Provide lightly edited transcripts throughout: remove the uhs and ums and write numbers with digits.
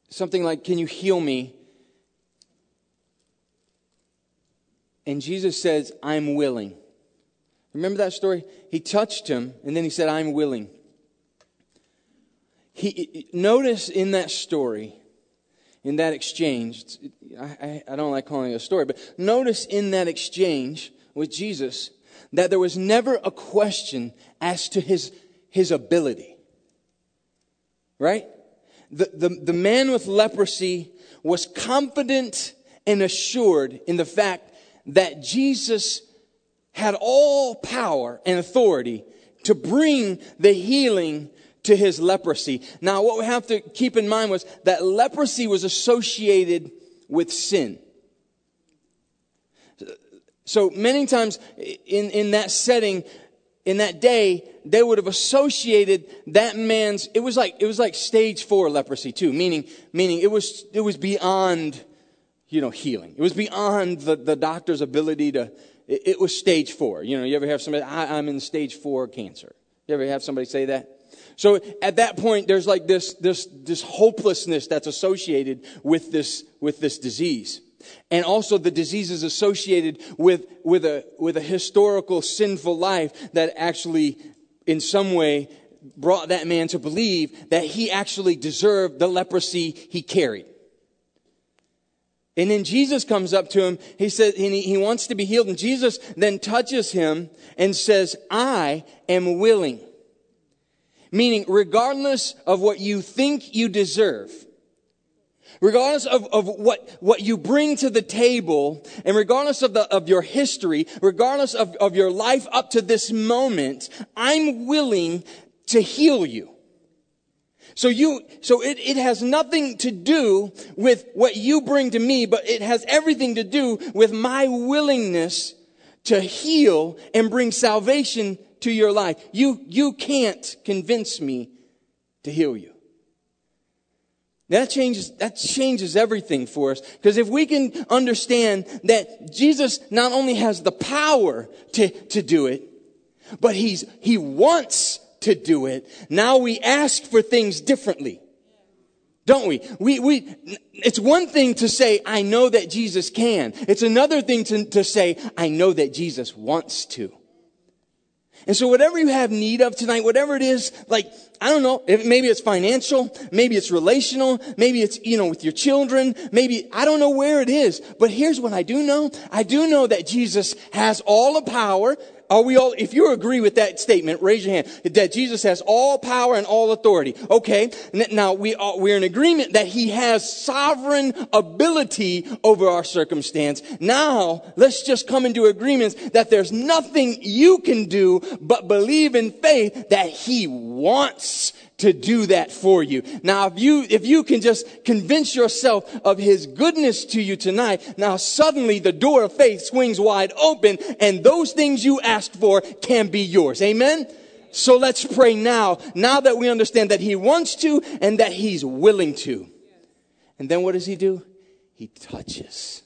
something like, "Can you heal me?" And Jesus says, "I'm willing." Remember that story? He touched him, and then he said, "I'm willing." Notice in that story, in that exchange, I don't like calling it a story, but notice in that exchange with Jesus that there was never a question as to his ability. Right? The man with leprosy was confident and assured in the fact that Jesus had all power and authority to bring the healing to his leprosy. Now, what we have to keep in mind was that leprosy was associated with sin. So many times in that setting, in that day, they would have associated that man's, it was like stage 4 leprosy too, meaning it was beyond, healing. It was beyond the doctor's ability to, it was stage 4. You ever have somebody, I'm in stage 4 cancer. You ever have somebody say that? So at that point, there's like this hopelessness that's associated with this disease. And also the disease is associated with a historical sinful life that actually in some way brought that man to believe that he actually deserved the leprosy he carried. And then Jesus comes up to him. He says, and he wants to be healed. And Jesus then touches him and says, "I am willing." Meaning, regardless of what you think you deserve, regardless of what you bring to the table, and regardless of your history, regardless of your life up to this moment, I'm willing to heal you. So it has nothing to do with what you bring to me, but it has everything to do with my willingness to heal and bring salvation to your life. You can't convince me to heal you. That changes everything for us. Because if we can understand that Jesus not only has the power to do it, but he wants to do it, now we ask for things differently. Don't we? It's one thing to say, "I know that Jesus can." It's another thing to say, "I know that Jesus wants to." And so whatever you have need of tonight, whatever it is, like, I don't know, maybe it's financial, maybe it's relational, maybe it's, with your children, maybe, I don't know where it is. But here's what I do know. I do know that Jesus has all the power. Are we all, if you agree with that statement, raise your hand, that Jesus has all power and all authority. Okay. Now we're in agreement that he has sovereign ability over our circumstance. Now let's just come into agreement that there's nothing you can do but believe in faith that he wants to do that for you. Now, if you can just convince yourself of his goodness to you tonight, now suddenly the door of faith swings wide open and those things you asked for can be yours. Amen? So let's pray now that we understand that he wants to and that he's willing to. And then what does he do? He touches.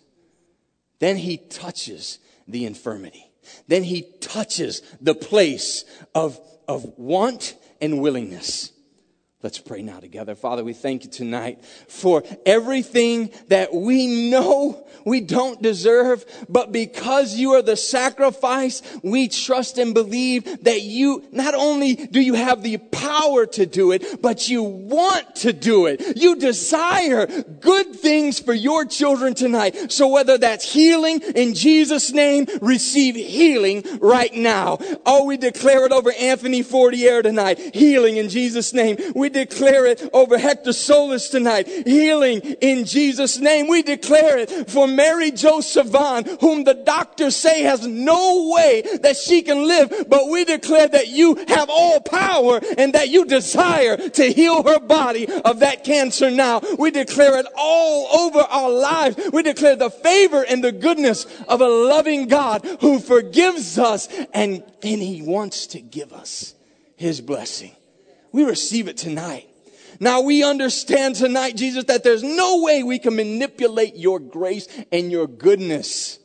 Then he touches the infirmity. Then he touches the place of want and willingness. Let's pray now together. Father, we thank you tonight for everything that we know we don't deserve, but because you are the sacrifice, we trust and believe that you, not only do you have the power to do it, but you want to do it. You desire good things for your children tonight. So whether that's healing in Jesus' name, receive healing right now. Oh, we declare it over Anthony Fortier tonight. Healing in Jesus' name. We declare it over Hector Solis tonight. Healing in Jesus' name. We declare it for Mary Jo Savan, whom the doctors say has no way that she can live. But we declare that you have all power and that you desire to heal her body of that cancer now. We declare it all over our lives. We declare the favor and the goodness of a loving God who forgives us and he wants to give us his blessing. We receive it tonight. Now we understand tonight, Jesus, that there's no way we can manipulate your grace and your goodness.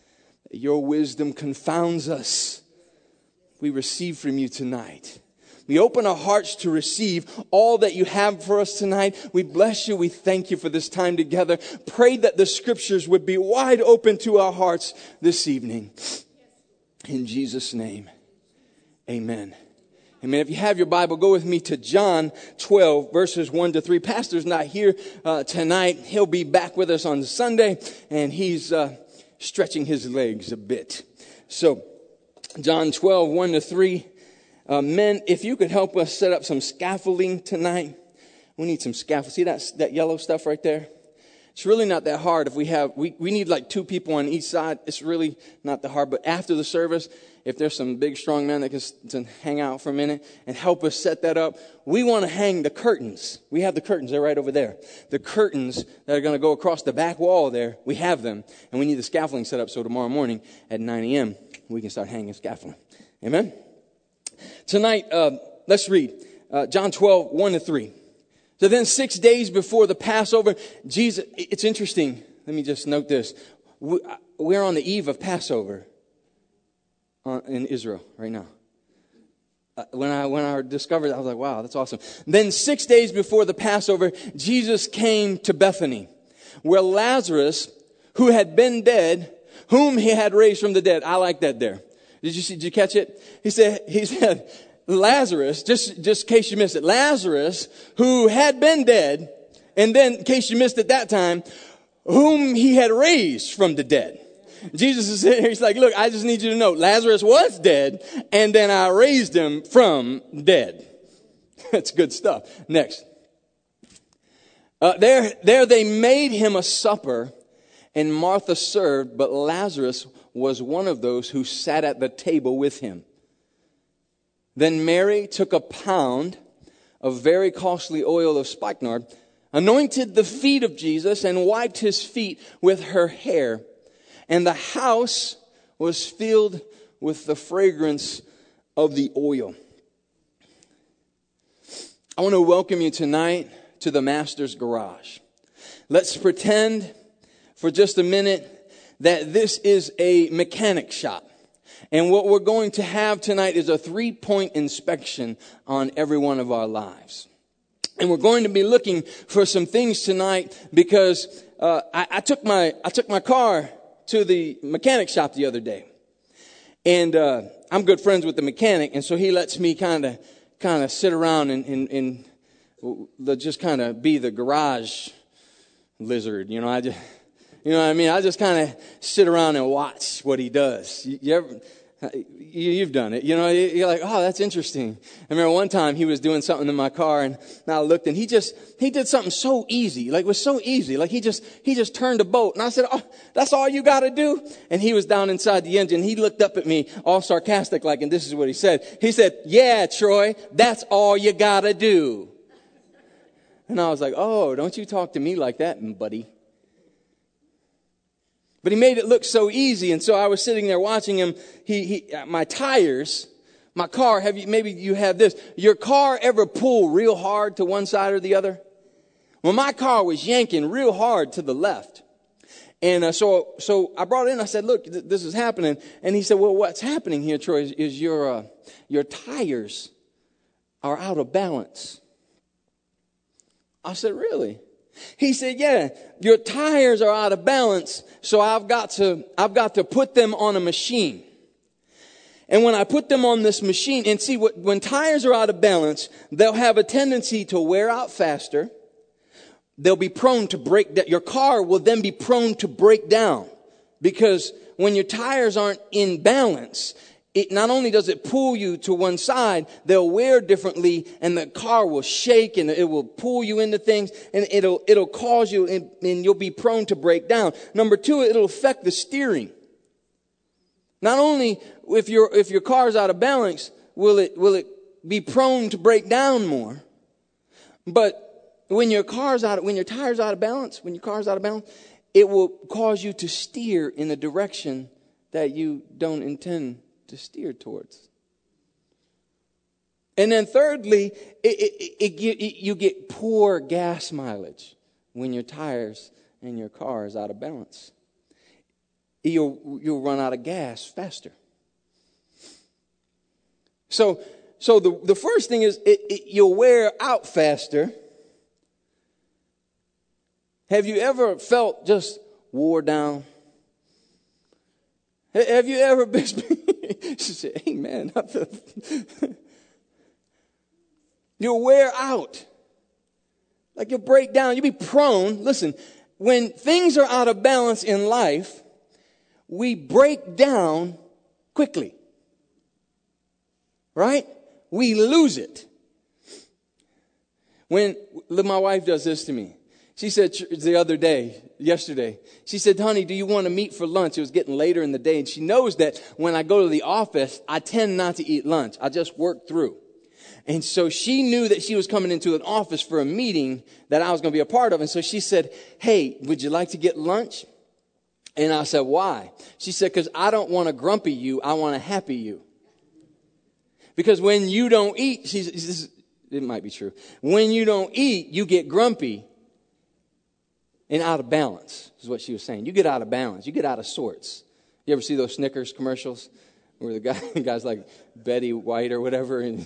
Your wisdom confounds us. We receive from you tonight. We open our hearts to receive all that you have for us tonight. We bless you. We thank you for this time together. Pray that the scriptures would be wide open to our hearts this evening. In Jesus' name, amen. Amen. If you have your Bible, go with me to John 12, verses 1 to 3. Pastor's not here tonight. He'll be back with us on Sunday, and he's stretching his legs a bit. So, John 12, 1 to 3. Men, if you could help us set up some scaffolding tonight. We need some scaffolding. See that yellow stuff right there? It's really not that hard. If we need like 2 people on each side. It's really not that hard. But after the service, if there's some big, strong men that can hang out for a minute and help us set that up, we want to hang the curtains. We have the curtains. They're right over there. The curtains that are going to go across the back wall there, we have them. And we need the scaffolding set up so tomorrow morning at 9 a.m. we can start hanging scaffolding. Amen? Tonight, let's read John 12, 1 to 3. So then 6 days before the Passover, Jesus, it's interesting. Let me just note this. We're on the eve of Passover in Israel right now. When I discovered it, I was like, wow, that's awesome. Then 6 days before the Passover, Jesus came to Bethany, where Lazarus, who had been dead, whom he had raised from the dead. I like that there. Did you catch it? He said, Lazarus, just in case you missed it, Lazarus, who had been dead, and then in case you missed it that time, whom he had raised from the dead. Jesus is sitting here, he's like, look, I just need you to know, Lazarus was dead, and then I raised him from dead. That's good stuff. Next. There they made him a supper, and Martha served, but Lazarus was one of those who sat at the table with him. Then Mary took a pound of very costly oil of spikenard, anointed the feet of Jesus, and wiped his feet with her hair. And the house was filled with the fragrance of the oil. I want to welcome you tonight to the Master's Garage. Let's pretend for just a minute that this is a mechanic shop. And what we're going to have tonight is a 3-point inspection on every one of our lives. And we're going to be looking for some things tonight because I took my car to the mechanic shop the other day. And I'm good friends with the mechanic, and so he lets me kind of sit around and just kind of be the garage lizard, you know. You know what I mean? I just kind of sit around and watch what he does. You've done it. You know, you're like, oh, that's interesting. I remember one time he was doing something in my car, and I looked, and he did something so easy. Like, it was so easy. Like, he just turned a bolt. And I said, oh, that's all you got to do? And he was down inside the engine. He looked up at me all sarcastic like, and this is what he said. He said, yeah, Troy, that's all you got to do. And I was like, oh, don't you talk to me like that, buddy. But he made it look so easy, and so I was sitting there watching him. My tires, my car. Maybe you have this. Your car ever pull real hard to one side or the other? Well, my car was yanking real hard to the left, and so I brought it in. I said, "Look, this is happening." And he said, "Well, what's happening here, Troy, is your tires are out of balance." I said, "Really?" He said, yeah, your tires are out of balance, so I've got to put them on a machine. And when I put them on this machine, and see, when tires are out of balance, they'll have a tendency to wear out faster. They'll be prone to break down. Your car will then be prone to break down, because when your tires aren't in balance, it not only does it pull you to one side, they'll wear differently, and the car will shake, and it will pull you into things, and it'll cause you, and you'll be prone to break down. Number 2, it'll affect the steering. Not only if your car's out of balance, will it be prone to break down more, but when your tires out of balance, it will cause you to steer in a direction that you don't intend to steer towards. And then thirdly, you get poor gas mileage when your tires and your car is out of balance. You'll run out of gas faster. So So the first thing is you'll wear out faster. Have you ever felt just wore down? Have you ever been? She said, "Amen." You'll wear out. Like you'll break down. You'll be prone. Listen, when things are out of balance in life, we break down quickly. Right? We lose it. When my wife does this to me. She said yesterday, she said, "Honey, do you want to meet for lunch?" It was getting later in the day. And she knows that when I go to the office, I tend not to eat lunch. I just work through. And so she knew that she was coming into an office for a meeting that I was going to be a part of. And so she said, "Hey, would you like to get lunch?" And I said, "Why?" She said, "Because I don't want a grumpy you. I want a happy you." Because when you don't eat, it might be true. When you don't eat, you get grumpy and out of balance, is what she was saying. You get out of balance. You get out of sorts. You ever see those Snickers commercials where the guy's like Betty White or whatever, and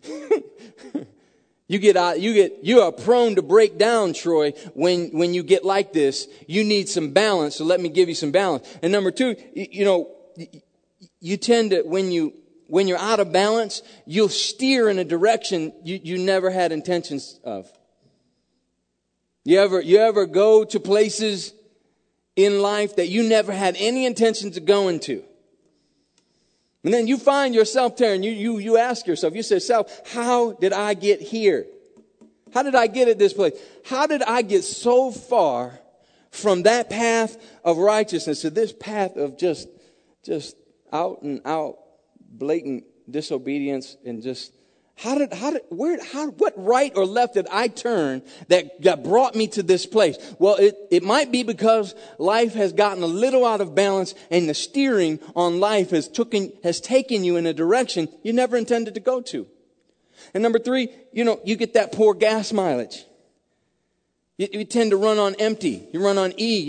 you are prone to break down, Troy, when you get like this. You need some balance, so let me give you some balance. And number two, you tend to, when you're out of balance, you'll steer in a direction you never had intentions of. You ever go to places in life that you never had any intentions of going to? And then you find yourself there and you ask yourself, you say, "Self, how did I get here? How did I get at this place? How did I get so far from that path of righteousness to this path of just out and out blatant disobedience and just what right or left did I turn that brought me to this place?" Well, it might be because life has gotten a little out of balance and the steering on life has taken you in a direction you never intended to go to. And number three, you get that poor gas mileage. You tend to run on empty. You run on E.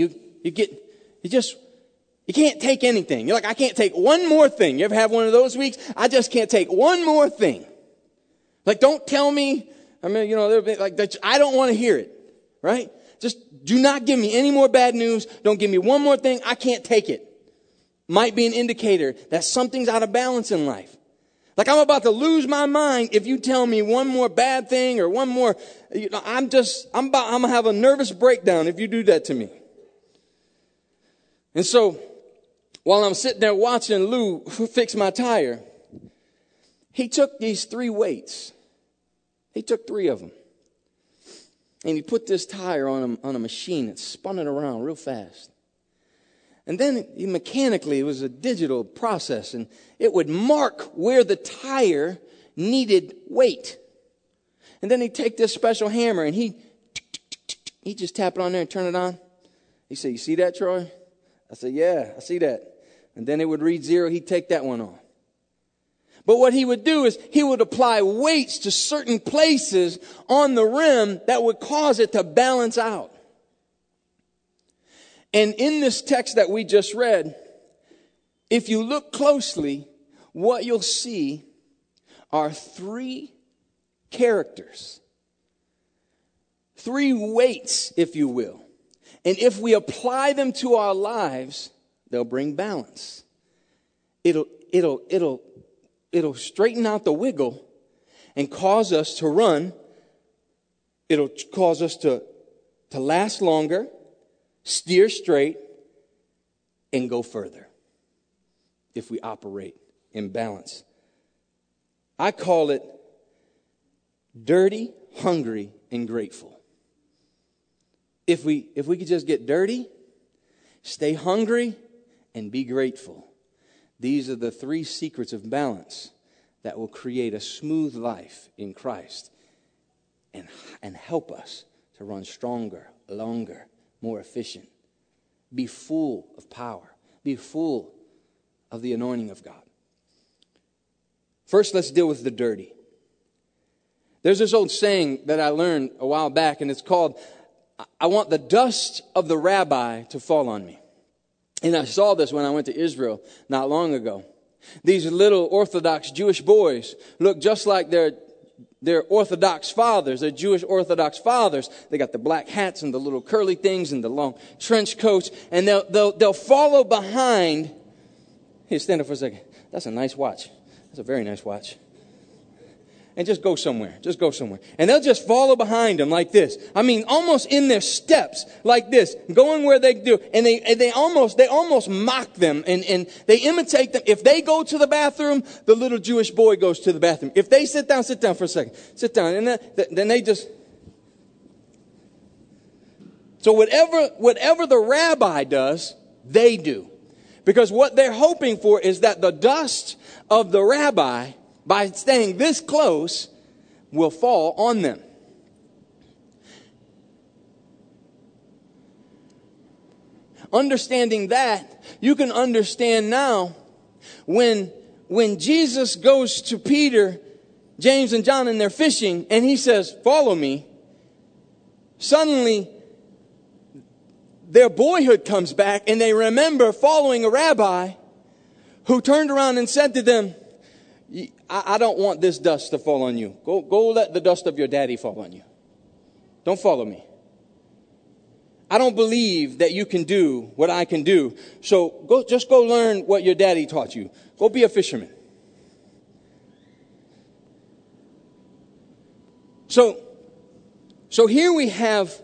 You can't take anything. You're like, "I can't take one more thing." You ever have one of those weeks? I just can't take one more thing. Like, don't tell me, I don't want to hear it, right? Just do not give me any more bad news. Don't give me one more thing. I can't take it. Might be an indicator that something's out of balance in life. Like, I'm about to lose my mind if you tell me one more bad thing or one more, I'm going to have a nervous breakdown if you do that to me. And so, while I'm sitting there watching Lou fix my tire, he took these 3 weights. He took 3 of them. And he put this tire on a machine and spun it around real fast. And then mechanically, it was a digital process, and it would mark where the tire needed weight. And then he'd take this special hammer and he'd just tap it on there and turn it on. He said, "You see that, Troy?" I said, "Yeah, I see that." And then it would read 0. He'd take that one off. But what he would do is he would apply weights to certain places on the rim that would cause it to balance out. And in this text that we just read, if you look closely, what you'll see are 3 characters. 3 weights, if you will. And if we apply them to our lives, they'll bring balance. It'll straighten out the wiggle and cause us to run. It'll cause us to last longer, steer straight, and go further if we operate in balance. I call it dirty, hungry, and grateful. If we could just get dirty, stay hungry, and be grateful. These are the 3 secrets of balance that will create a smooth life in Christ and help us to run stronger, longer, more efficient. Be full of power. Be full of the anointing of God. First, let's deal with the dirty. There's this old saying that I learned a while back, and it's called, "I want the dust of the rabbi to fall on me." And I saw this when I went to Israel not long ago. These little Orthodox Jewish boys look just like their Orthodox fathers, their Jewish Orthodox fathers. They got the black hats and the little curly things and the long trench coats, and they'll follow behind. Here, stand up for a second. That's a nice watch. That's a very nice watch. And just go somewhere. Just go somewhere. And they'll just follow behind them like this. I mean, almost in their steps like this, going where they do. And they almost mock them and they imitate them. If they go to the bathroom, the little Jewish boy goes to the bathroom. If they sit down for a second. Sit down. And then they just. So whatever the rabbi does, they do. Because what they're hoping for is that the dust of the rabbi, by staying this close, will fall on them. Understanding that, you can understand now when Jesus goes to Peter, James, and John, and they're fishing, and he says, "Follow me." Suddenly, their boyhood comes back, and they remember following a rabbi who turned around and said to them, I don't want this dust to fall on you. Go let the dust of your daddy fall on you. Don't follow me. I don't believe that you can do what I can do. So just go learn what your daddy taught you. Go be a fisherman. So here we have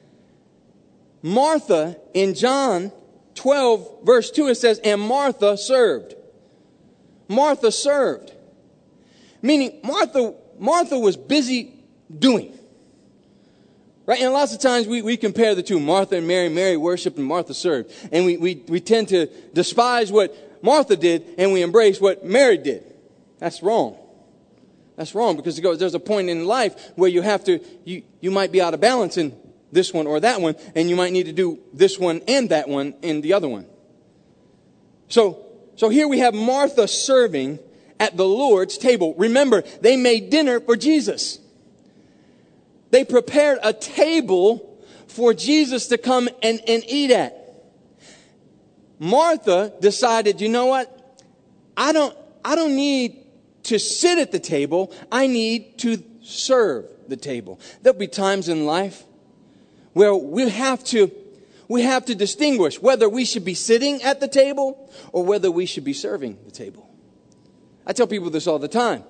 Martha in John 12, verse 2. It says, and Martha served. Martha served. Meaning Martha was busy doing. Right? And lots of times we compare the two. Martha and Mary. Mary worshiped and Martha served. And we tend to despise what Martha did and we embrace what Mary did. That's wrong. That's wrong because there's a point in life where you have to, you might be out of balance in this one or that one, and you might need to do this one and that one and the other one. So here we have Martha serving at the Lord's table. Remember, they made dinner for Jesus. They prepared a table for Jesus to come and eat at. Martha decided, you know what? I don't need to sit at the table. I need to serve the table. There'll be times in life where we have to distinguish whether we should be sitting at the table or whether we should be serving the table. I tell people this all the time.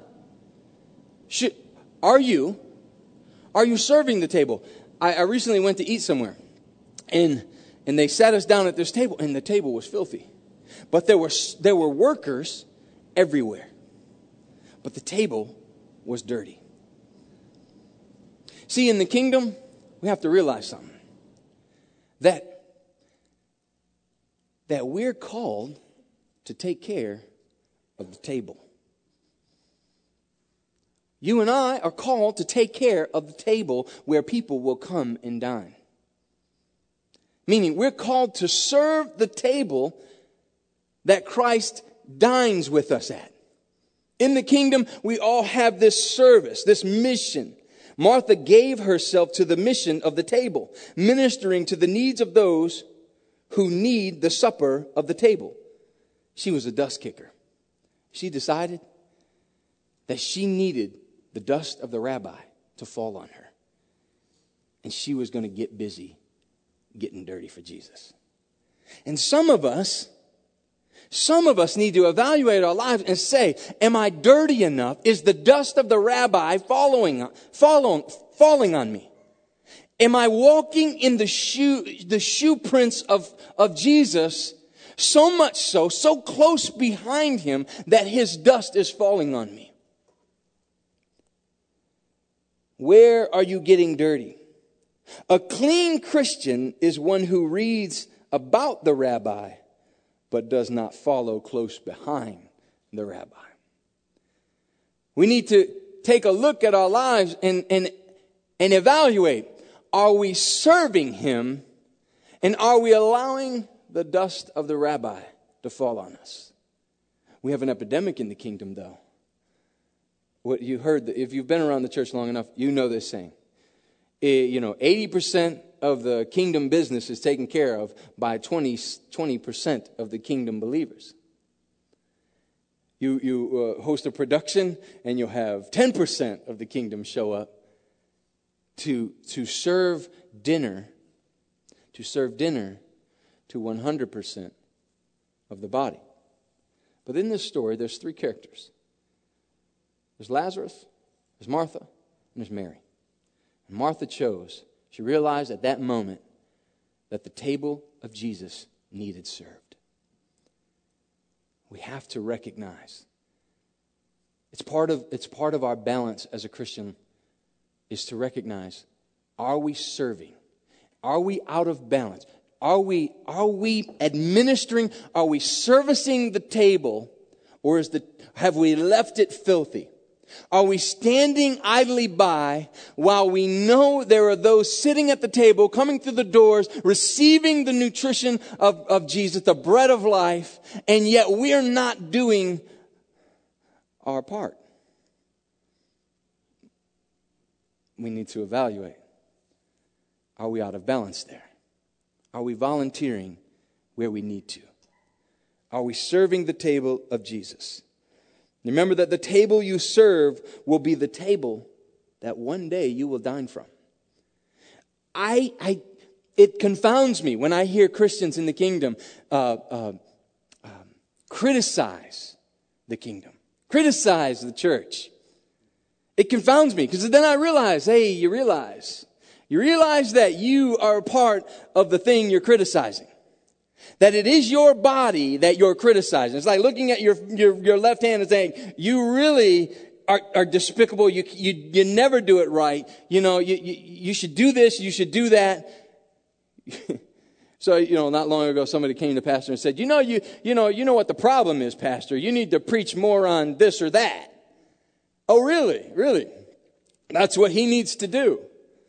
Are you serving the table? I recently went to eat somewhere, and they sat us down at this table, and the table was filthy. But there were workers everywhere. But the table was dirty. See, in the kingdom, we have to realize something. That we're called to take care of the table. You and I are called to take care of the table where people will come and dine. Meaning we're called to serve the table that Christ dines with us at. In the kingdom, we all have this service, this mission. Martha gave herself to the mission of the table, ministering to the needs of those who need the supper of the table. She was a dust kicker. She decided that she needed the dust of the rabbi to fall on her. And she was going to get busy getting dirty for Jesus. And some of us need to evaluate our lives and say, am I dirty enough? Is the dust of the rabbi falling on me? Am I walking in the shoe prints of Jesus so much so close behind him that his dust is falling on me? Where are you getting dirty? A clean Christian is one who reads about the rabbi but does not follow close behind the rabbi. We need to take a look at our lives and evaluate. Are we serving him? And are we allowing the dust of the rabbi to fall on us? We have an epidemic in the kingdom, though. What you heard, if you've been around the church long enough, you know this saying. 80% of the kingdom business is taken care of by 20% of the kingdom believers. You host a production and you'll have 10% of the kingdom show up to serve dinner to 100% of the body. But in this story, there's three characters. There's Lazarus, there's Martha, and there's Mary. And Martha chose, she realized at that moment that the table of Jesus needed served. We have to recognize it's part of our balance as a Christian is to recognize, are we serving? Are we out of balance? Are we administering? Are we servicing the table, or have we left it filthy? Are we standing idly by while we know there are those sitting at the table, coming through the doors, receiving the nutrition of Jesus, the bread of life, and yet we're not doing our part? We need to evaluate. Are we out of balance there? Are we volunteering where we need to? Are we serving the table of Jesus? Remember that the table you serve will be the table that one day you will dine from. It confounds me when I hear Christians in the kingdom criticize the kingdom, criticize the church. It confounds me because then I realize, you realize that you are a part of the thing you're criticizing. That it is your body that you're criticizing. It's like looking at your left hand and saying, you really are despicable. You never do it right. You should do this. You should do that. So, not long ago, somebody came to the pastor and said, you know what the problem is, pastor. You need to preach more on this or that. Oh, really? Really? That's what he needs to do.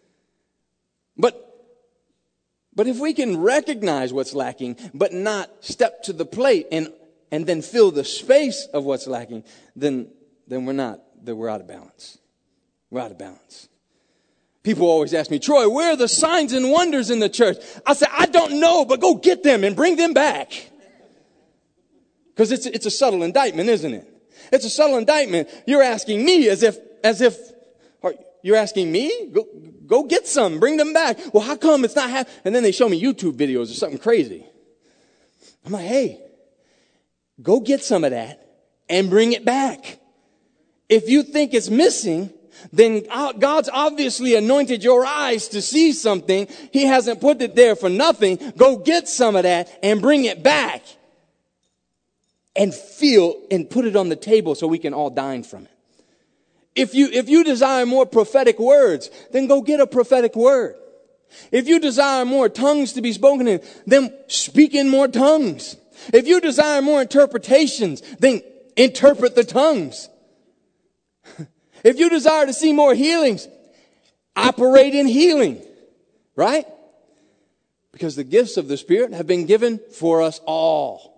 But if we can recognize what's lacking, but not step to the plate and then fill the space of what's lacking, then we're out of balance. We're out of balance. People always ask me, Troy, where are the signs and wonders in the church? I say, I don't know, but go get them and bring them back. Because it's a subtle indictment, isn't it? It's a subtle indictment. You're asking me as if you're asking me? Go get some. Bring them back. Well, how come it's not happening? And then they show me YouTube videos or something crazy. I'm like, hey, go get some of that and bring it back. If you think it's missing, then God's obviously anointed your eyes to see something. He hasn't put it there for nothing. Go get some of that and bring it back. And put it on the table so we can all dine from it. If you desire more prophetic words, then go get a prophetic word. If you desire more tongues to be spoken in, then speak in more tongues. If you desire more interpretations, then interpret the tongues. If you desire to see more healings, operate in healing. Right? Because the gifts of the Spirit have been given for us all.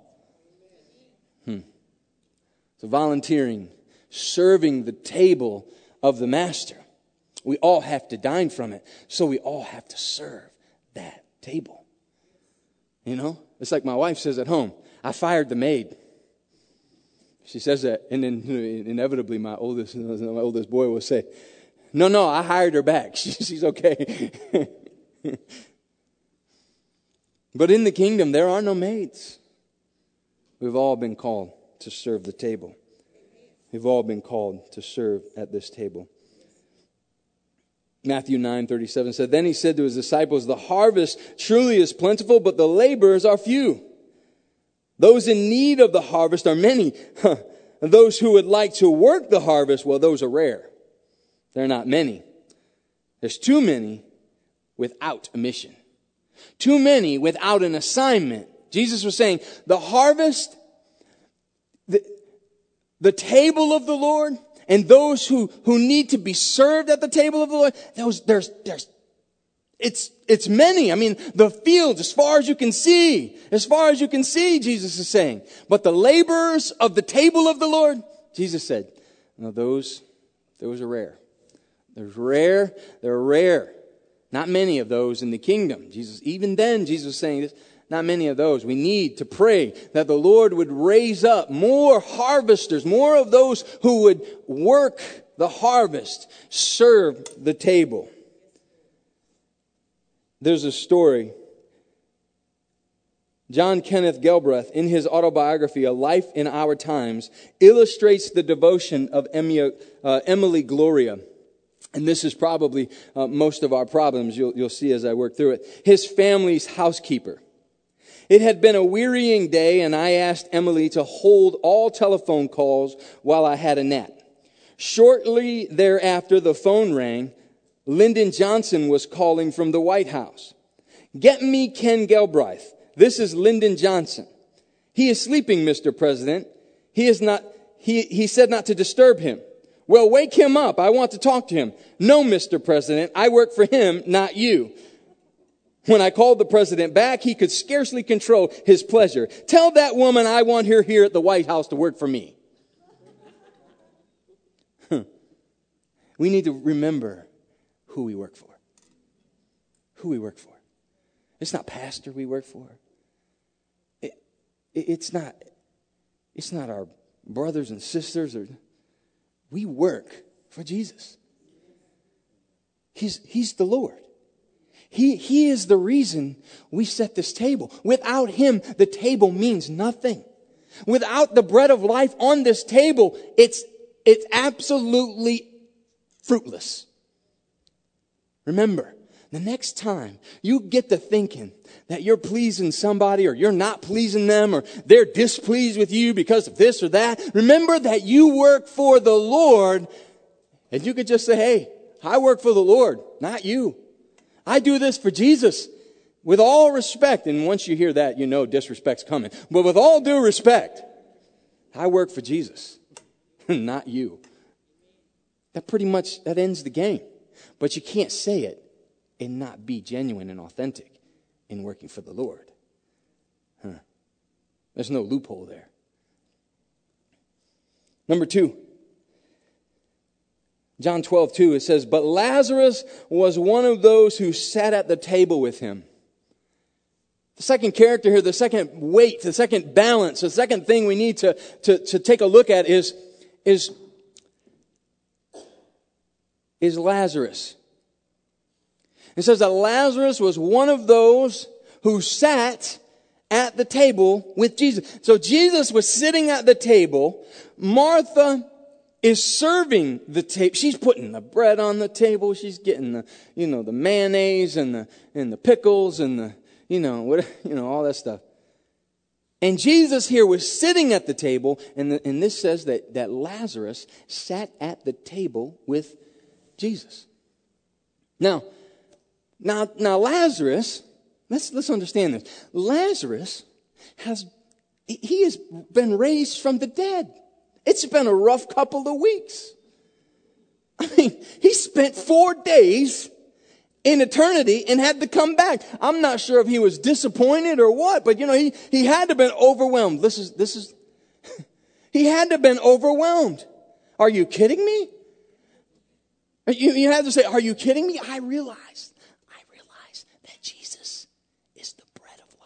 So volunteering, serving the table of the master. We all have to dine from it. So we all have to serve that table. It's like my wife says at home, I fired the maid. She says that, and then inevitably my oldest boy will say, no, I hired her back. She's okay. But in the kingdom, there are no maids. We've all been called to serve the table. We've all been called to serve at this table. Matthew 9:37 said, Then he said to his disciples, The harvest truly is plentiful, but the laborers are few. Those in need of the harvest are many. And those who would like to work the harvest, well, those are rare. They're not many. There's too many without a mission. Too many without an assignment. Jesus was saying, the harvest, the table of the Lord, and those who need to be served at the table of the Lord, it's many. I mean, the fields, as far as you can see, Jesus is saying. But the laborers of the table of the Lord, Jesus said, no, those are rare. They're rare. Not many of those in the kingdom. Even then, Jesus was saying this, not many of those. We need to pray that the Lord would raise up more harvesters, more of those who would work the harvest, serve the table. There's a story. John Kenneth Galbraith, in his autobiography, A Life in Our Times, illustrates the devotion of Emily Gloria. And this is probably most of our problems, you'll see as I work through it. His family's housekeeper. It had been a wearying day, and I asked Emily to hold all telephone calls while I had a nap. Shortly thereafter, the phone rang. Lyndon Johnson was calling from the White House. "Get me Ken Galbraith. This is Lyndon Johnson." "He is sleeping, Mr. President. He said not to disturb him." "Well, wake him up. I want to talk to him." "No, Mr. President. I work for him, not you." When I called the president back, he could scarcely control his pleasure. "Tell that woman I want her here at the White House to work for me." We need to remember who we work for. Who we work for. It's not pastor we work for. It's not our brothers and sisters. We work for Jesus. He's the Lord. He is the reason we set this table. Without him, the table means nothing. Without the bread of life on this table, it's absolutely fruitless. Remember, the next time you get to thinking that you're pleasing somebody or you're not pleasing them or they're displeased with you because of this or that, remember that you work for the Lord, and you could just say, "Hey, I work for the Lord, not you. I do this for Jesus." With all respect, and once you hear that, you know disrespect's coming. But with all due respect, I work for Jesus, not you. That ends the game. But you can't say it and not be genuine and authentic in working for the Lord. There's no loophole there. Number 2. John 12:2, it says, "But Lazarus was one of those who sat at the table with him." The second character here, the second weight, the second balance, the second thing we need to take a look at is Lazarus. It says that Lazarus was one of those who sat at the table with Jesus. So Jesus was sitting at the table. Martha is serving the table. She's putting the bread on the table. She's getting the mayonnaise and the pickles and all that stuff. And Jesus here was sitting at the table, and this says that Lazarus sat at the table with Jesus. Now Lazarus, let's understand this. Lazarus has been raised from the dead. It's been a rough couple of weeks. I mean, he spent 4 days in eternity and had to come back. I'm not sure if he was disappointed or what, but he had to have been overwhelmed. This is he had to have been overwhelmed. Are you kidding me? You had to say, "Are you kidding me?" I realized that Jesus is the bread of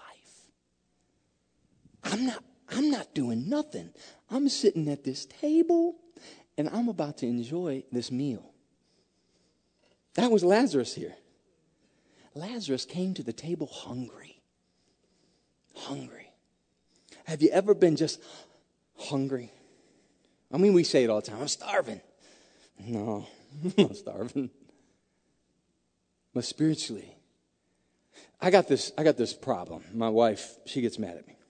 life. I'm not doing nothing. I'm sitting at this table and I'm about to enjoy this meal. That was Lazarus here. Lazarus came to the table hungry. Hungry. Have you ever been just hungry? I mean, we say it all the time. "I'm starving." No, I'm not starving. But spiritually, I got this problem. My wife, she gets mad at me.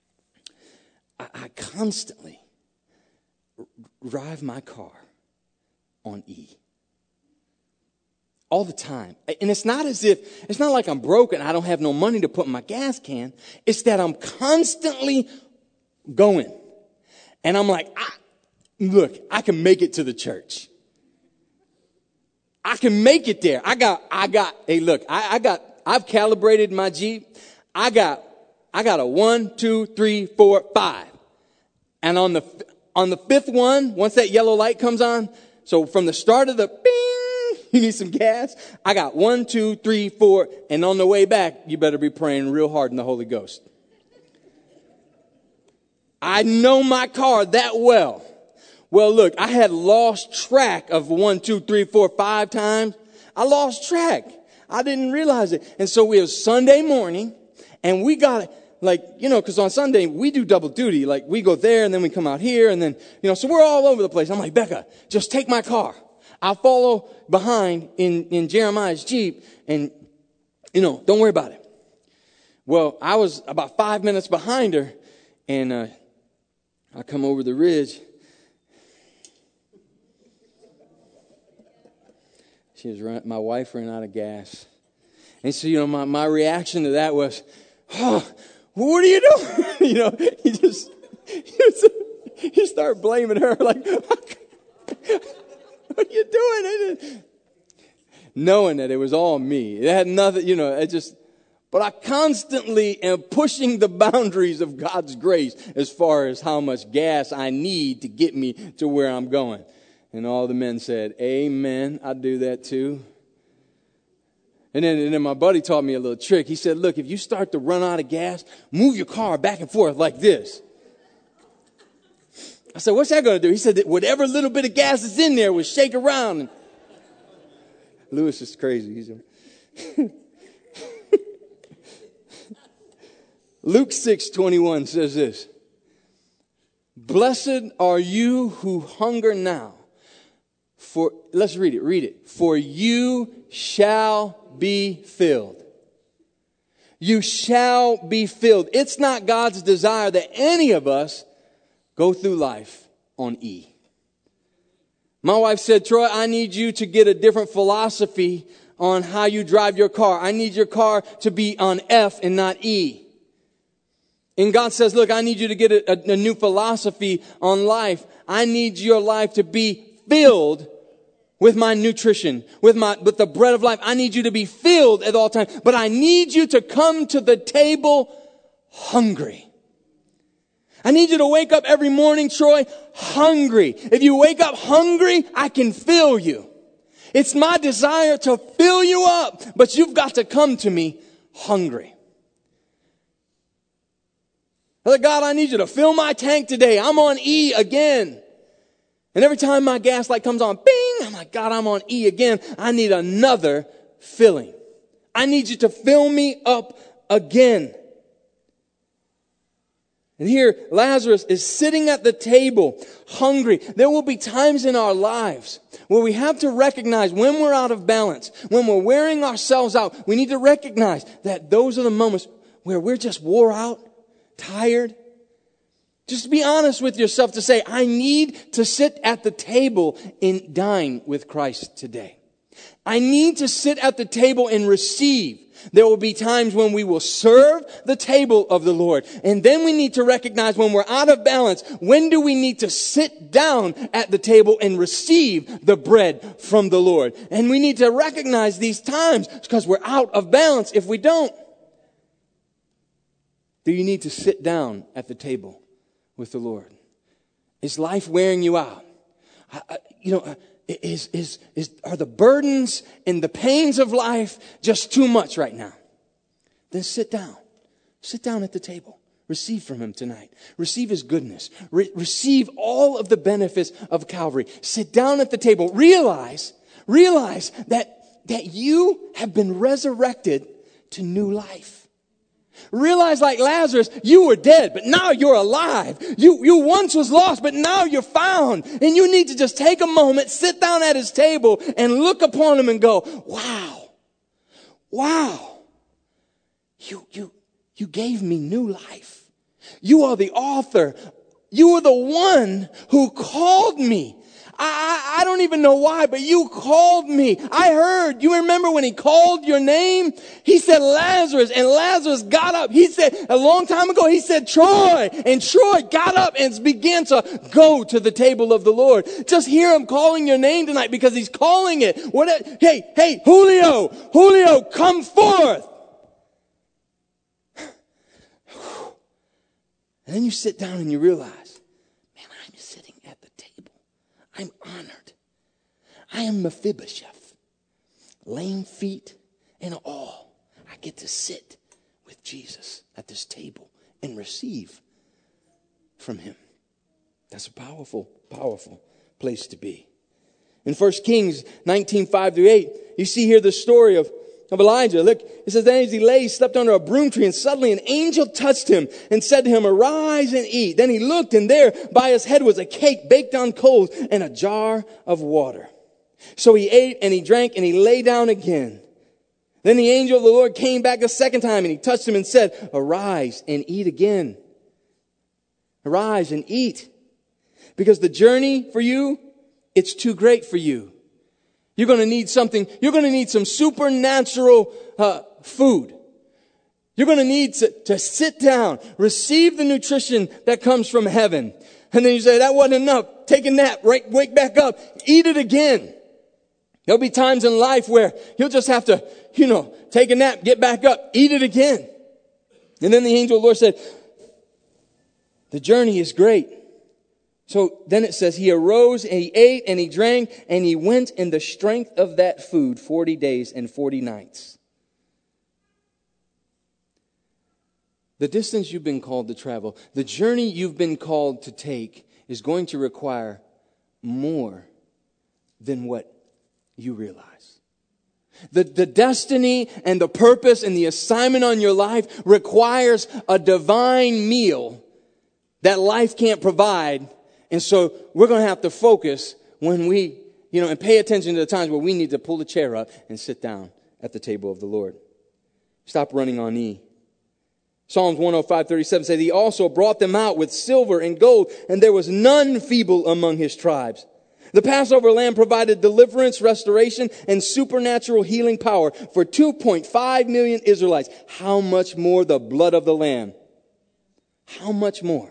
I constantly drive my car on E. All the time. And it's not like I'm broken. I don't have no money to put in my gas can. It's that I'm constantly going. And I'm like, look, I can make it to the church. I can make it there. I've calibrated my Jeep. I got a 1, 2, 3, 4, 5. And on the fifth one, once that yellow light comes on, so from the start of the bing, You need some gas? I got 1, 2, 3, 4. And on the way back, you better be praying real hard in the Holy Ghost. I know my car that well. Well, look, I had lost track of 1, 2, 3, 4, 5 times. I lost track. I didn't realize it. And so it was Sunday morning, and we got, because on Sunday we do double duty. Like, we go there, and then we come out here, and then, so we're all over the place. I'm like, Becca, just take my car. I'll follow behind in Jeremiah's Jeep, and, don't worry about it. Well, I was about 5 minutes behind her, and I come over the ridge. My wife ran out of gas. And so, my reaction to that was, oh, what are you doing? You start blaming her like, what are you doing? Knowing that it was all me. It had nothing, but I constantly am pushing the boundaries of God's grace as far as how much gas I need to get me to where I'm going. And all the men said, amen. I do that too. And then my buddy taught me a little trick. He said, look, if you start to run out of gas, move your car back and forth like this. I said, what's that going to do? He said that whatever little bit of gas is in there will shake around. And Lewis is crazy. Luke 6:21 says this. Blessed are you who hunger now. Let's read it. Read it. For you shall be filled. You shall be filled. It's not God's desire that any of us go through life on E. My wife said, Troy, I need you to get a different philosophy on how you drive your car. I need your car to be on F and not E. And God says, look, I need you to get a new philosophy on life. I need your life to be filled with my nutrition, with the bread of life. I need you to be filled at all times, but I need you to come to the table hungry. I need you to wake up every morning, Troy, hungry. If you wake up hungry, I can fill you. It's my desire to fill you up, but you've got to come to me hungry. God, I need you to fill my tank today. I'm on E again. And every time my gas light comes on, bing, I'm like, God, I'm on E again. I need another filling. I need you to fill me up again. And here, Lazarus is sitting at the table, hungry. There will be times in our lives where we have to recognize when we're out of balance, when we're wearing ourselves out. We need to recognize that those are the moments where we're just wore out, tired. Just be honest with yourself to say, I need to sit at the table and dine with Christ today. I need to sit at the table and receive. There will be times when we will serve the table of the Lord. And then we need to recognize when we're out of balance, when do we need to sit down at the table and receive the bread from the Lord? And we need to recognize these times because we're out of balance if we don't. Do you need to sit down at the table with the Lord? Is life wearing you out? Are the burdens and the pains of life just too much right now? Then sit down. Sit down at the table. Receive from Him tonight. Receive His goodness. Receive all of the benefits of Calvary. Sit down at the table. Realize that you have been resurrected to new life. Realize, like Lazarus, you were dead, but now you're alive. You once was lost, but now you're found. And you need to just take a moment, sit down at His table, and look upon Him and go, wow. You gave me new life. You are the author. You are the one who called me. I don't even know why, but you called me. I heard. You remember when He called your name? He said Lazarus, and Lazarus got up. He said, a long time ago, He said Troy, and Troy got up and began to go to the table of the Lord. Just hear Him calling your name tonight because He's calling it. Hey, Julio, come forth. And then you sit down and you realize, man, I'm sitting at the table. I'm honored. I am Mephibosheth. lame feet, and all. I get to sit with Jesus at this table and receive from him. That's a powerful, powerful place to be. In 1 Kings 19:5-8, you see here the story of Elijah. Look, it says, then as he lay, he slept under a broom tree, and suddenly an angel touched him and said to him, arise and eat. Then he looked, and there by his head was a cake baked on coals and a jar of water. So he ate and he drank and he lay down again. Then the angel of the Lord came back a second time and he touched him and said, arise and eat again. Arise and eat. Because the journey for you, it's too great for you. You're going to need something. You're going to need some supernatural food. You're going to need to sit down, receive the nutrition that comes from heaven. And then you say, that wasn't enough. Take a nap, wake back up, eat it again. There'll be times in life where you'll just have to, take a nap, get back up, eat it again. And then the angel of the Lord said, the journey is great. So then it says, he arose and he ate and he drank and he went in the strength of that food 40 days and 40 nights. The distance you've been called to travel, the journey you've been called to take is going to require more than what you realize. The destiny and the purpose and the assignment on your life requires a divine meal that life can't provide. And so we're going to have to focus when we, and pay attention to the times where we need to pull the chair up and sit down at the table of the Lord. Stop running on E. Psalms 105:37 says, he also brought them out with silver and gold, and there was none feeble among his tribes. The Passover lamb provided deliverance, restoration, and supernatural healing power for 2.5 million Israelites. How much more the blood of the lamb? How much more?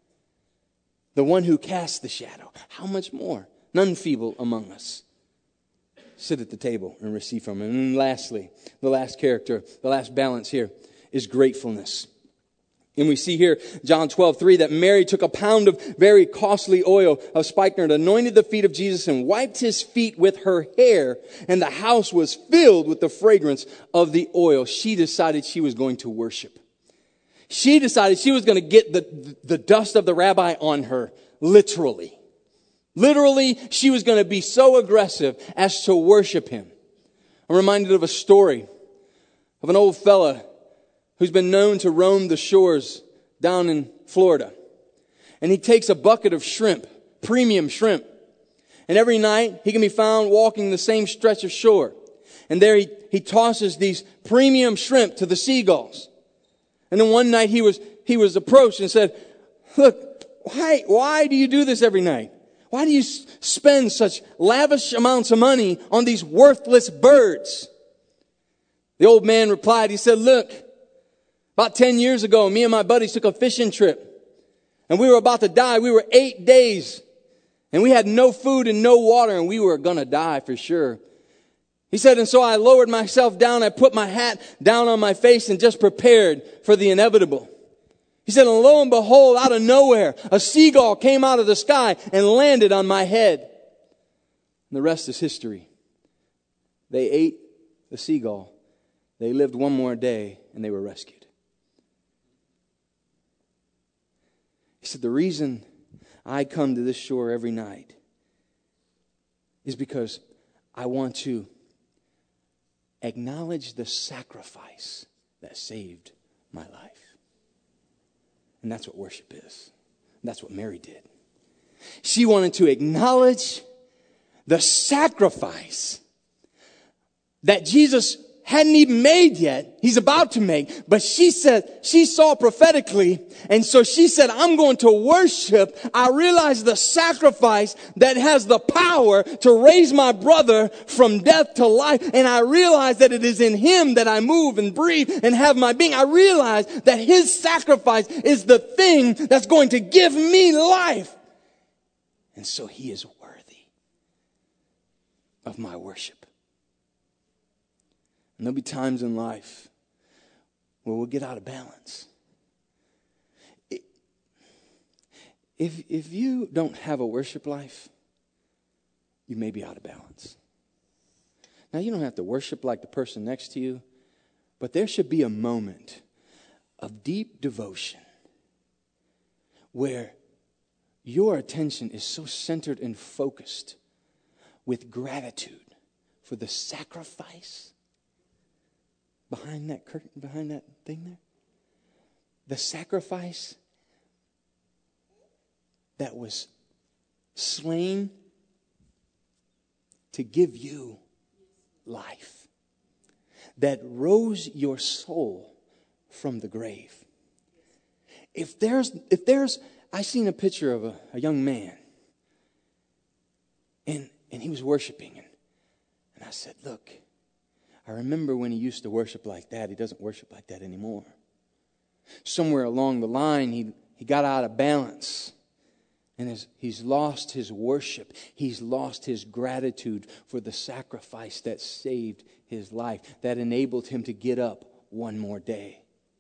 The one who casts the shadow. How much more? None feeble among us. Sit at the table and receive from him. And lastly, the last character, the last balance here is gratefulness. And we see here, John 12:3, that Mary took a pound of very costly oil of spikenard, anointed the feet of Jesus, and wiped his feet with her hair. And the house was filled with the fragrance of the oil. She decided she was going to worship. She decided she was going to get the dust of the rabbi on her, literally. Literally, she was going to be so aggressive as to worship him. I'm reminded of a story of an old fella who's been known to roam the shores down in Florida. And he takes a bucket of shrimp, premium shrimp. And every night he can be found walking the same stretch of shore. And there he tosses these premium shrimp to the seagulls. And then one night he was approached and said, look, why do you do this every night? Why do you spend such lavish amounts of money on these worthless birds? The old man replied, he said, look, about 10 years ago, me and my buddies took a fishing trip. And we were about to die. We were 8 days. And we had no food and no water, and we were going to die for sure. He said, and so I lowered myself down. I put my hat down on my face and just prepared for the inevitable. He said, and lo and behold, out of nowhere, a seagull came out of the sky and landed on my head. And the rest is history. They ate the seagull. They lived one more day and they were rescued. He said, the reason I come to this shore every night is because I want to acknowledge the sacrifice that saved my life. And that's what worship is. That's what Mary did. She wanted to acknowledge the sacrifice that Jesus hadn't even made yet. He's about to make. But she said, she saw prophetically. And so she said, I'm going to worship. I realize the sacrifice that has the power to raise my brother from death to life. And I realize that it is in him that I move and breathe and have my being. I realize that his sacrifice is the thing that's going to give me life. And so he is worthy of my worship. And there'll be times in life where we'll get out of balance. If you don't have a worship life, you may be out of balance. Now, you don't have to worship like the person next to you, but there should be a moment of deep devotion where your attention is so centered and focused with gratitude for the sacrifice behind that curtain, behind that thing there. The sacrifice that was slain to give you life, that rose your soul from the grave. If there's, I seen a picture of a young man, and he was worshiping, and I said, look, I remember when he used to worship like that. He doesn't worship like that anymore. Somewhere along the line, he got out of balance. And he's lost his worship. He's lost his gratitude for the sacrifice that saved his life, that enabled him to get up one more day.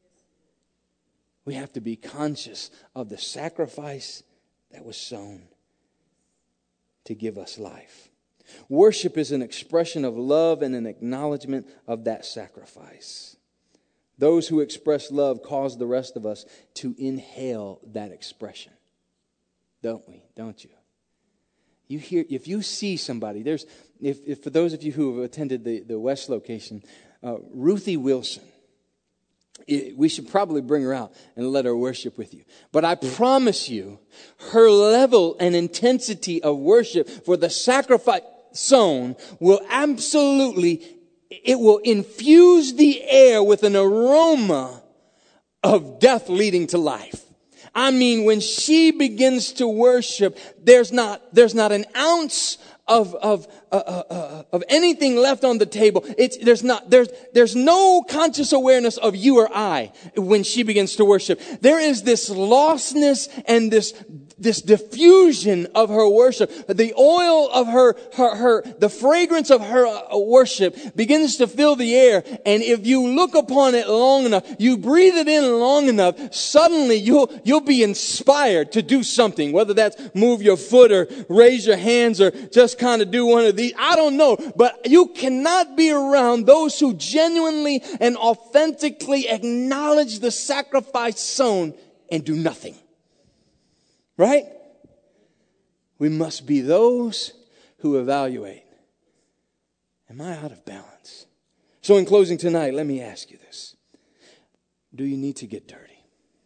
We have to be conscious of the sacrifice that was sown to give us life. Worship is an expression of love and an acknowledgement of that sacrifice. Those who express love cause the rest of us to inhale that expression. Don't we? Don't you? You hear, if you see somebody, if for those of you who have attended the West location, Ruthie Wilson, we should probably bring her out and let her worship with you. But I promise you, her level and intensity of worship for the sacrifice sown will absolutely, it will infuse the air with an aroma of death leading to life. I mean, when she begins to worship, there's not an ounce of anything left on the table. There's no conscious awareness of you or I when she begins to worship. There is this lostness and this diffusion of her worship. The oil of the fragrance of her worship begins to fill the air. And if you look upon it long enough, you breathe it in long enough, suddenly you'll be inspired to do something, whether that's move your foot or raise your hands or just kind of do one of these. I don't know, but you cannot be around those who genuinely and authentically acknowledge the sacrifice sown and do nothing. Right? We must be those who evaluate. Am I out of balance? So in closing tonight, let me ask you this. Do you need to get dirty?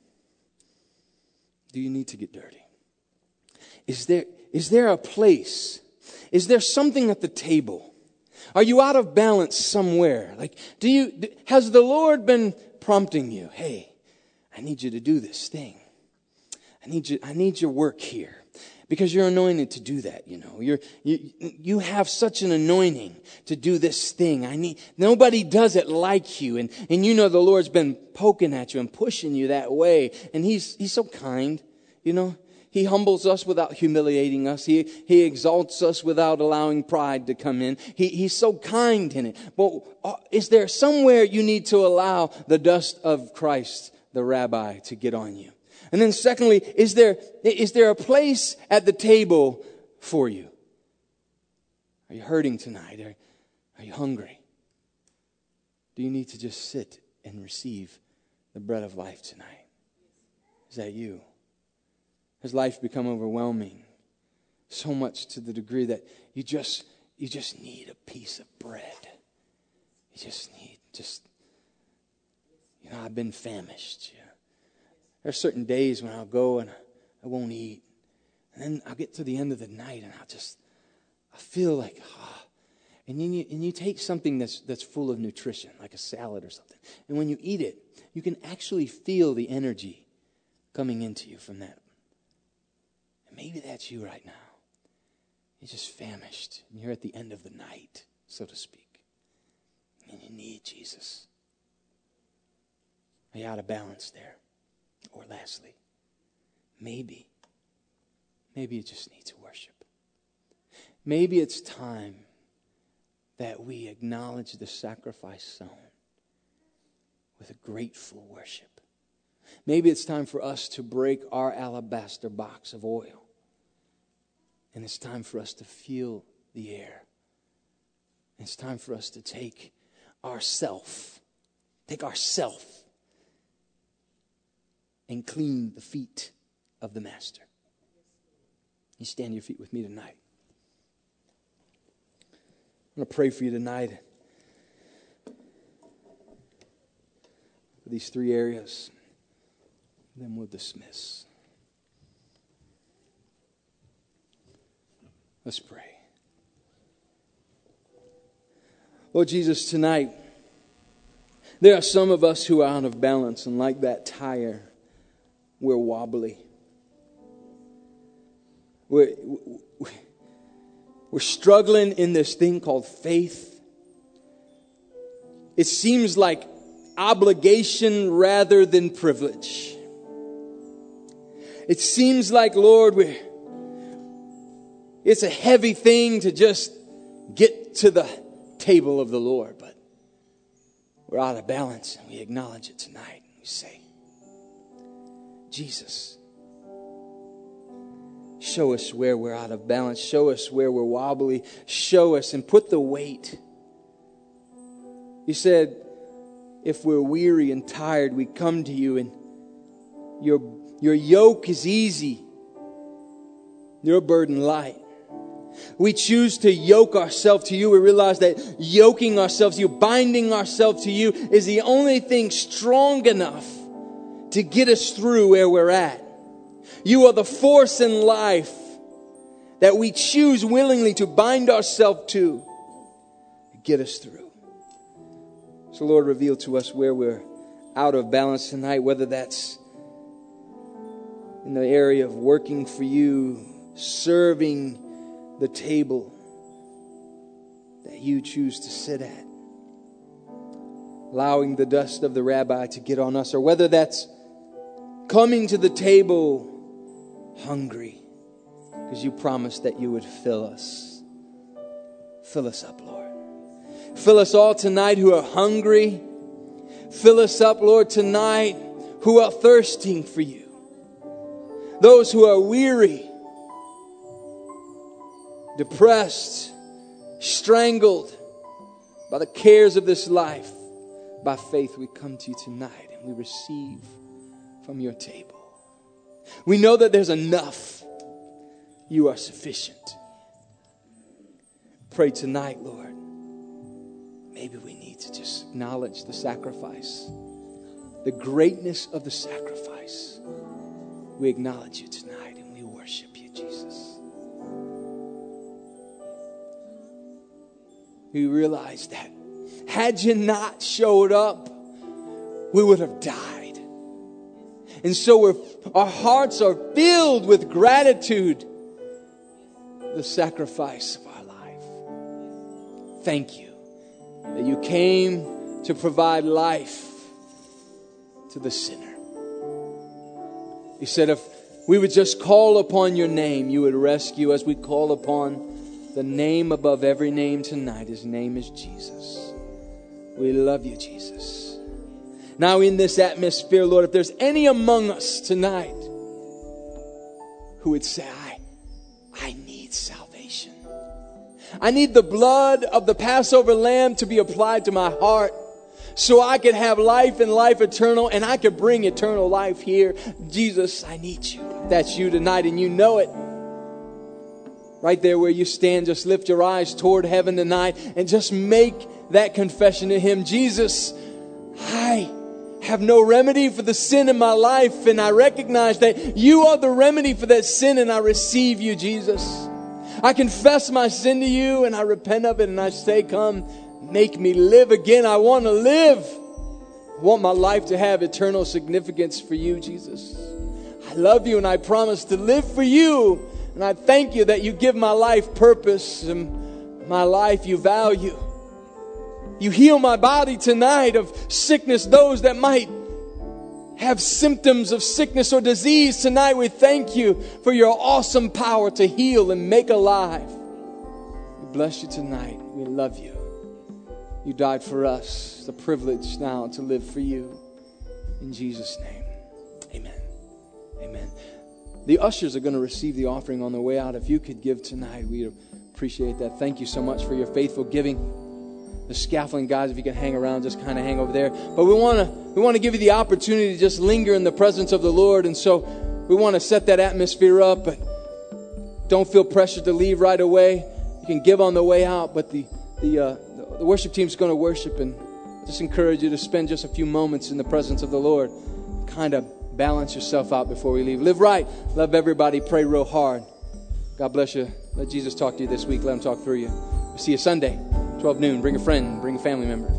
Do you need to get dirty? Is there a place? Is there something at the table? Are you out of balance somewhere? Like, has the Lord been prompting you? Hey, I need you to do this thing. I need your work here. Because you're anointed to do that, you know. You have such an anointing to do this thing. Nobody does it like you. And you know the Lord's been poking at you and pushing you that way. And He's so kind, you know. He humbles us without humiliating us. He exalts us without allowing pride to come in. He's so kind in it. But is there somewhere you need to allow the dust of Christ, the Rabbi, to get on you? And then secondly, is there a place at the table for you? Are you hurting tonight? Are you hungry? Do you need to just sit and receive the bread of life tonight? Is that you? Has life become overwhelming? So much to the degree that you just need a piece of bread. You just need, I've been famished. Yeah. There are certain days when I'll go and I won't eat. And then I'll get to the end of the night and I feel like, And you take something that's full of nutrition, like a salad or something. And when you eat it, you can actually feel the energy coming into you from that. And maybe that's you right now. You're just famished. And you're at the end of the night, so to speak. And you need Jesus. Are you out of balance there? Or lastly, maybe you just need to worship. Maybe it's time that we acknowledge the sacrifice sown with a grateful worship. Maybe it's time for us to break our alabaster box of oil. And it's time for us to feel the air It's time for us to take ourself and clean the feet of the Master. You stand to your feet with me tonight. I'm going to pray for you tonight. For these 3 areas. Then we'll dismiss. Let's pray. Lord Jesus, tonight, there are some of us who are out of balance, and like that tire, we're wobbly. We're struggling in this thing called faith. It seems like obligation rather than privilege. It seems like, Lord, it's a heavy thing to just get to the table of the Lord, but we're out of balance, and we acknowledge it tonight. We say, Jesus, show us where we're out of balance. Show us where we're wobbly. Show us and put the weight. You said, if we're weary and tired, we come to you, and your yoke is easy, your burden light. We choose to yoke ourselves to you. We realize that yoking ourselves to you, binding ourselves to you, is the only thing strong enough to get us through where we're at. You are the force in life that we choose willingly to bind ourselves to get us through. So Lord, reveal to us where we're out of balance tonight, whether that's in the area of working for you, serving the table that you choose to sit at, allowing the dust of the rabbi to get on us, or whether that's coming to the table hungry because you promised that you would fill us. Fill us up, Lord. Fill us all tonight who are hungry. Fill us up, Lord, tonight who are thirsting for you. Those who are weary, depressed, strangled by the cares of this life. By faith we come to you tonight and we receive from your table. We know that there's enough. You are sufficient. Pray tonight, Lord. Maybe we need to just acknowledge the sacrifice, the greatness of the sacrifice. We acknowledge you tonight and we worship you, Jesus. We realize that had you not showed up, we would have died. And so our hearts are filled with gratitude, the sacrifice of our life. Thank you that you came to provide life to the sinner. You said if we would just call upon your name, you would rescue us. We call upon the name above every name tonight. His name is Jesus. We love you, Jesus. Now in this atmosphere, Lord, if there's any among us tonight who would say, I need salvation. I need the blood of the Passover lamb to be applied to my heart so I could have life and life eternal, and I could bring eternal life here. Jesus, I need you. That's you tonight, and you know it. Right there where you stand, just lift your eyes toward heaven tonight and just make that confession to Him. Jesus, I have no remedy for the sin in my life, and I recognize that you are the remedy for that sin, and I receive you, Jesus. I confess my sin to you, and I repent of it, and I say, come, make me live again. I want to live. I want my life to have eternal significance for you, Jesus. I love you, and I promise to live for you. And I thank you that you give my life purpose and my life you value. You heal my body tonight of sickness. Those that might have symptoms of sickness or disease tonight, we thank you for your awesome power to heal and make alive. We bless you tonight. We love you. You died for us. It's a privilege now to live for you. In Jesus' name, amen. Amen. The ushers are going to receive the offering on their way out. If you could give tonight, we'd appreciate that. Thank you so much for your faithful giving. the scaffolding, guys, if you can hang around, just kind of hang over there. But we want to give you the opportunity to just linger in the presence of the Lord. And so we want to set that atmosphere up, but don't feel pressured to leave right away. You can give on the way out, but the worship team's going to worship, and just encourage you to spend just a few moments in the presence of the Lord. Kind of balance yourself out before we leave. Live right. Love everybody. Pray real hard. God bless you. Let Jesus talk to you this week. Let him talk through you. We'll see you Sunday, 12 noon. Bring a friend. Bring a family member.